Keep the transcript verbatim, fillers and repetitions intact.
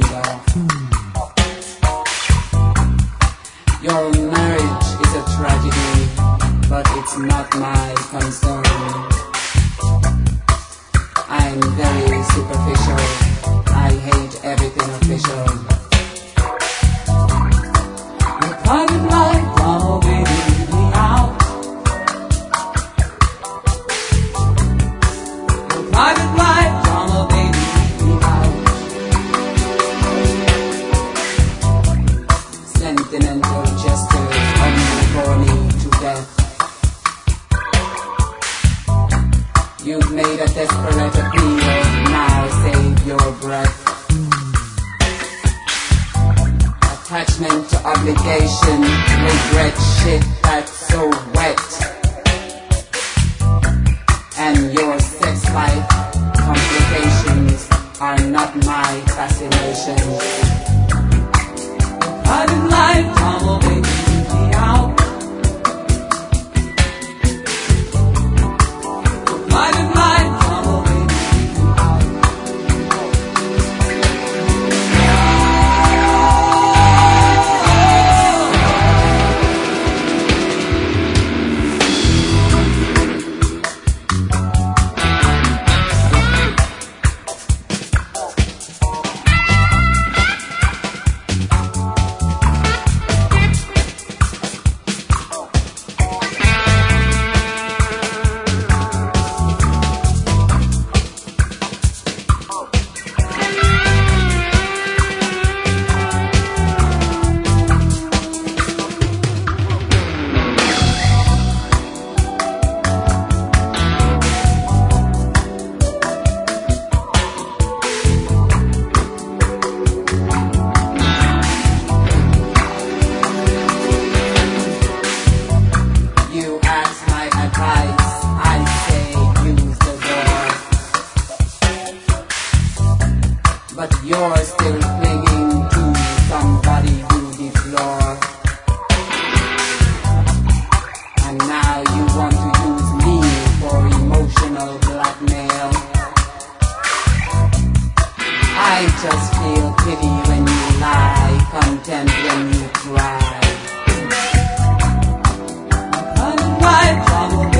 Canada. Your marriage is a tragedy, but it's not my concern. I'm very superficial. I hate everything official. Your private life, oh baby, leave me out. Your private life, oh baby, leave me out. Sentimental gestures, only corny to death. You've made a desperate appeal, now save your breath. Attachment to obligation, regret shit that's so wet. And your sex life complications are not my fascination. Private life, come on baby, leave me out. Private life, come on baby, leave me out. But you're still clinging to somebody you deplore. And now you want to use me for emotional blackmail. I just feel pity when you lie, contempt when you cry. Unlike